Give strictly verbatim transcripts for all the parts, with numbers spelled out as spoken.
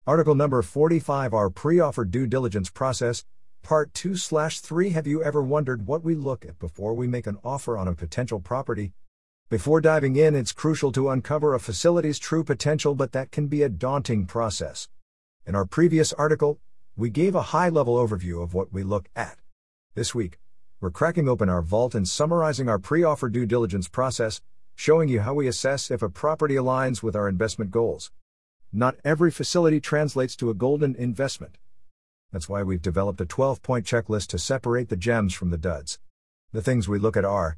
Article number forty-five, our pre-offer due diligence process, part two slash three. Have you ever wondered what we look at before we make an offer on a potential property? Before diving in, it's crucial to uncover a facility's true potential, but that can be a daunting process. In our previous article, we gave a high-level overview of what we look at. This week, we're cracking open our vault and summarizing our pre-offer due diligence process, showing you how we assess if a property aligns with our investment goals. Not every facility translates to a golden investment. That's why we've developed a twelve-point checklist to separate the gems from the duds. The things we look at are: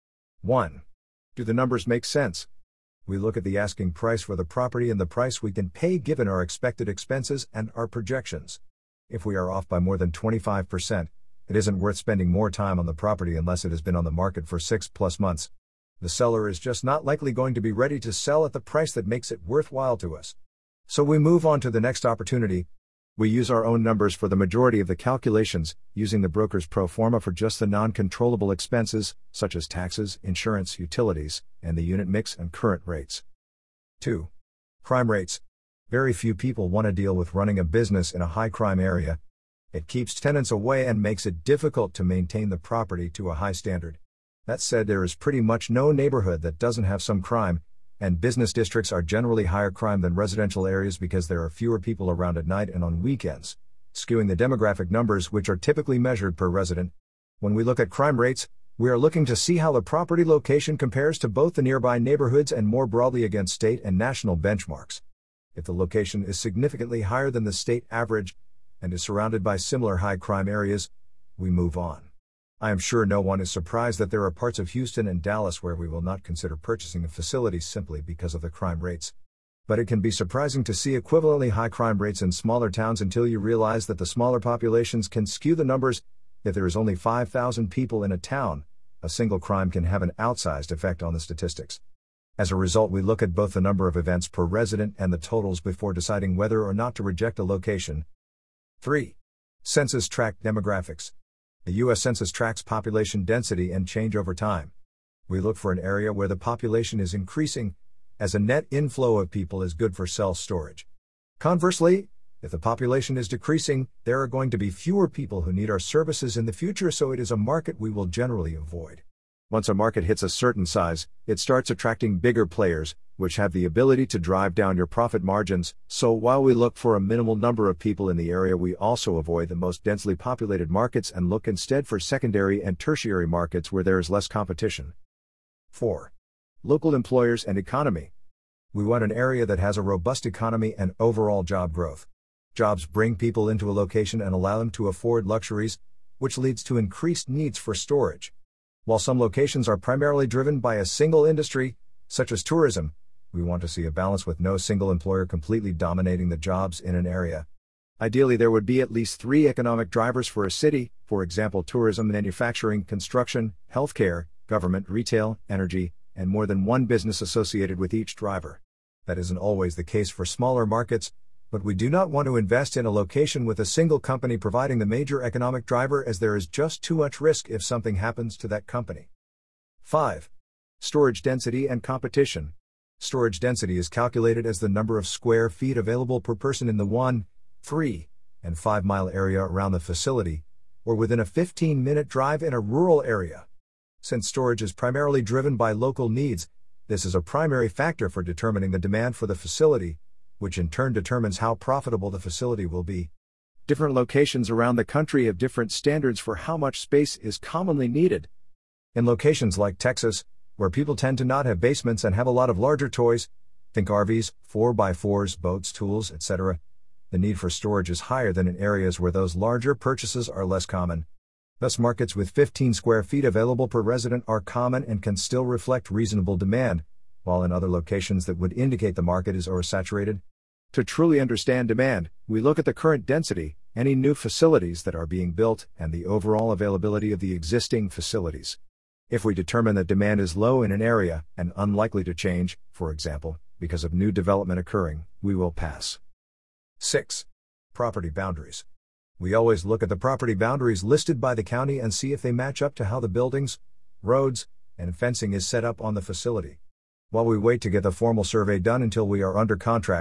one. Do the numbers make sense? We look at the asking price for the property and the price we can pay given our expected expenses and our projections. If we are off by more than twenty-five percent, it isn't worth spending more time on the property unless it has been on the market for six plus months. The seller is just not likely going to be ready to sell at the price that makes it worthwhile to us. So we move on to the next opportunity. We use our own numbers for the majority of the calculations, using the broker's pro forma for just the non-controllable expenses, such as taxes, insurance, utilities, and the unit mix and current rates. two. Crime rates. Very few people want to deal with running a business in a high crime area. It keeps tenants away and makes it difficult to maintain the property to a high standard. That said, there is pretty much no neighborhood that doesn't have some crime, and business districts are generally higher crime than residential areas because there are fewer people around at night and on weekends, skewing the demographic numbers, which are typically measured per resident. When we look at crime rates, we are looking to see how the property location compares to both the nearby neighborhoods and more broadly against state and national benchmarks. If the location is significantly higher than the state average and is surrounded by similar high crime areas, we move on. I am sure no one is surprised that there are parts of Houston and Dallas where we will not consider purchasing a facility simply because of the crime rates. But it can be surprising to see equivalently high crime rates in smaller towns until you realize that the smaller populations can skew the numbers. If there is only five thousand people in a town, a single crime can have an outsized effect on the statistics. As a result, we look at both the number of events per resident and the totals before deciding whether or not to reject a location. three. Census tract demographics. The U S Census tracks population density and change over time. We look for an area where the population is increasing, as a net inflow of people is good for self-storage. Conversely, if the population is decreasing, there are going to be fewer people who need our services in the future, so it is a market we will generally avoid. Once a market hits a certain size, it starts attracting bigger players, which have the ability to drive down your profit margins. So while we look for a minimal number of people in the area, we also avoid the most densely populated markets and look instead for secondary and tertiary markets where there is less competition. four. Local employers and economy. We want an area that has a robust economy and overall job growth. Jobs bring people into a location and allow them to afford luxuries, which leads to increased needs for storage. While some locations are primarily driven by a single industry, such as tourism, we want to see a balance with no single employer completely dominating the jobs in an area. Ideally, there would be at least three economic drivers for a city, for example tourism, manufacturing, construction, healthcare, government, retail, energy, and more than one business associated with each driver. That isn't always the case for smaller markets, but we do not want to invest in a location with a single company providing the major economic driver, as there is just too much risk if something happens to that company. five. Storage density and competition. Storage density is calculated as the number of square feet available per person in the one, three, and five mile area around the facility, or within a fifteen minute drive in a rural area. Since storage is primarily driven by local needs, this is a primary factor for determining the demand for the facility, which in turn determines how profitable the facility will be. Different locations around the country have different standards for how much space is commonly needed. In locations like Texas, where people tend to not have basements and have a lot of larger toys, think R Vs, four by fours, boats, tools, et cetera, the need for storage is higher than in areas where those larger purchases are less common. Thus, markets with fifteen square feet available per resident are common and can still reflect reasonable demand, while in other locations that would indicate the market is oversaturated. To truly understand demand, we look at the current density, any new facilities that are being built, and the overall availability of the existing facilities. If we determine that demand is low in an area, and unlikely to change, for example, because of new development occurring, we will pass. six. Property boundaries. We always look at the property boundaries listed by the county and see if they match up to how the buildings, roads, and fencing is set up on the facility. While we wait to get the formal survey done until we are under contract,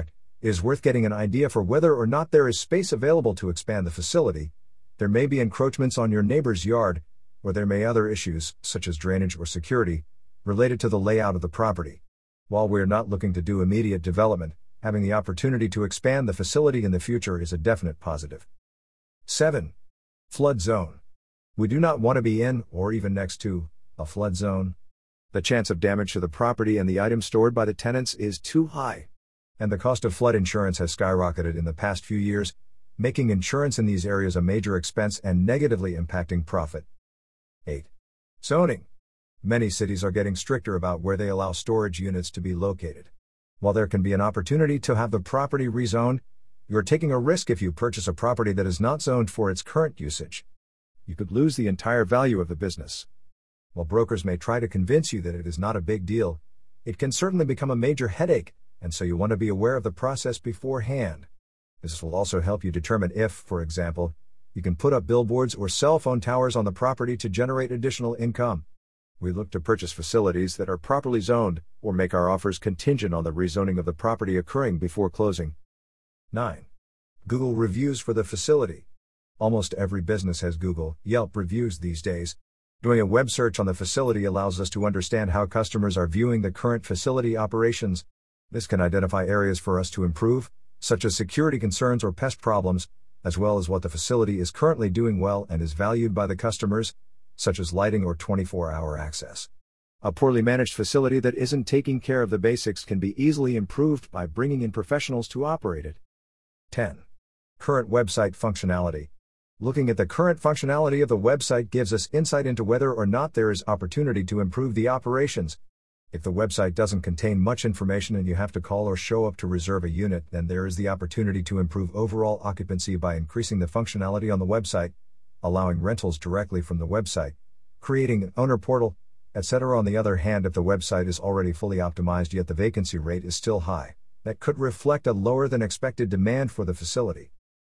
It is worth getting an idea for whether or not there is space available to expand the facility. There may be encroachments on your neighbor's yard, or there may be other issues, such as drainage or security, related to the layout of the property. While we're not looking to do immediate development, having the opportunity to expand the facility in the future is a definite positive. seven. Flood zone. We do not want to be in, or even next to, a flood zone. The chance of damage to the property and the items stored by the tenants is too high. And the cost of flood insurance has skyrocketed in the past few years, making insurance in these areas a major expense and negatively impacting profit. eight. Zoning. Many cities are getting stricter about where they allow storage units to be located. While there can be an opportunity to have the property rezoned, you are taking a risk if you purchase a property that is not zoned for its current usage. You could lose the entire value of the business. While brokers may try to convince you that it is not a big deal, it can certainly become a major headache, and so you want to be aware of the process beforehand. This will also help you determine if, for example, you can put up billboards or cell phone towers on the property to generate additional income. We look to purchase facilities that are properly zoned, or make our offers contingent on the rezoning of the property occurring before closing. nine. Google reviews for the facility. Almost every business has Google, Yelp reviews these days. Doing a web search on the facility allows us to understand how customers are viewing the current facility operations. This can identify areas for us to improve, such as security concerns or pest problems, as well as what the facility is currently doing well and is valued by the customers, such as lighting or twenty-four hour access. A poorly managed facility that isn't taking care of the basics can be easily improved by bringing in professionals to operate it. ten. Current website functionality. Looking at the current functionality of the website gives us insight into whether or not there is opportunity to improve the operations. If the website doesn't contain much information and you have to call or show up to reserve a unit, then there is the opportunity to improve overall occupancy by increasing the functionality on the website, allowing rentals directly from the website, creating an owner portal, et cetera. On the other hand, if the website is already fully optimized yet the vacancy rate is still high, that could reflect a lower than expected demand for the facility.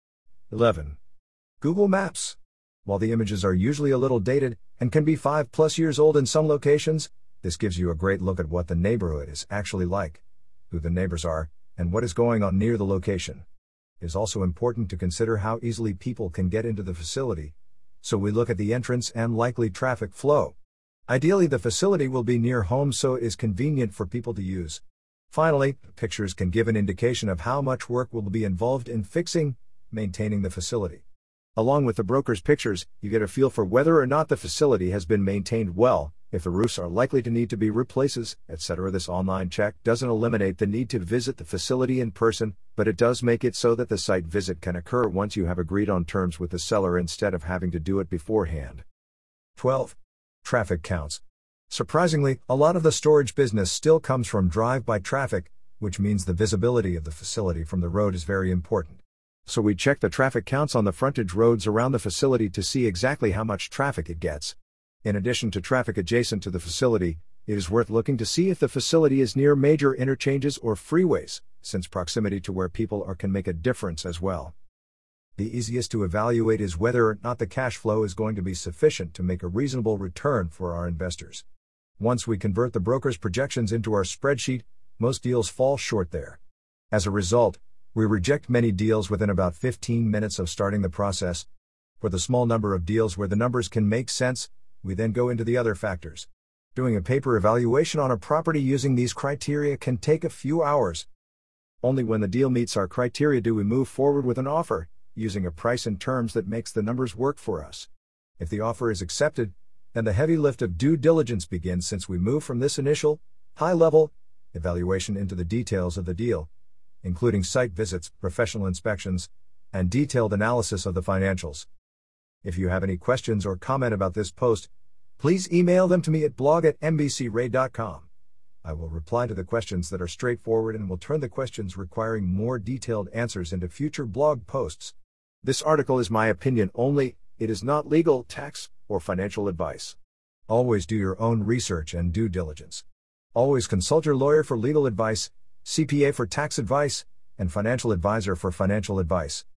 eleven. Google Maps. While the images are usually a little dated, and can be five plus years old in some locations, this gives you a great look at what the neighborhood is actually like, who the neighbors are, and what is going on near the location. It is also important to consider how easily people can get into the facility, so we look at the entrance and likely traffic flow. Ideally, the facility will be near home so it is convenient for people to use. Finally, pictures can give an indication of how much work will be involved in fixing, maintaining the facility. Along with the broker's pictures, you get a feel for whether or not the facility has been maintained well, if the roofs are likely to need to be replaced, et cetera. This online check doesn't eliminate the need to visit the facility in person, but it does make it so that the site visit can occur once you have agreed on terms with the seller instead of having to do it beforehand. twelve. Traffic counts. Surprisingly, a lot of the storage business still comes from drive-by traffic, which means the visibility of the facility from the road is very important. So we check the traffic counts on the frontage roads around the facility to see exactly how much traffic it gets. In addition to traffic adjacent to the facility, it is worth looking to see if the facility is near major interchanges or freeways, since proximity to where people are can make a difference as well. The easiest to evaluate is whether or not the cash flow is going to be sufficient to make a reasonable return for our investors. Once we convert the broker's projections into our spreadsheet, most deals fall short there. As a result, we reject many deals within about fifteen minutes of starting the process. For the small number of deals where the numbers can make sense, we then go into the other factors. Doing a paper evaluation on a property using these criteria can take a few hours. Only when the deal meets our criteria do we move forward with an offer, using a price and terms that makes the numbers work for us. If the offer is accepted, then the heavy lift of due diligence begins, since we move from this initial, high-level evaluation into the details of the deal, including site visits, professional inspections, and detailed analysis of the financials. If you have any questions or comment about this post, please email them to me at blog at m b c ray dot com. I will reply to the questions that are straightforward and will turn the questions requiring more detailed answers into future blog posts. This article is my opinion only, it is not legal, tax, or financial advice. Always do your own research and due diligence. Always consult your lawyer for legal advice, C P A for tax advice, and financial advisor for financial advice.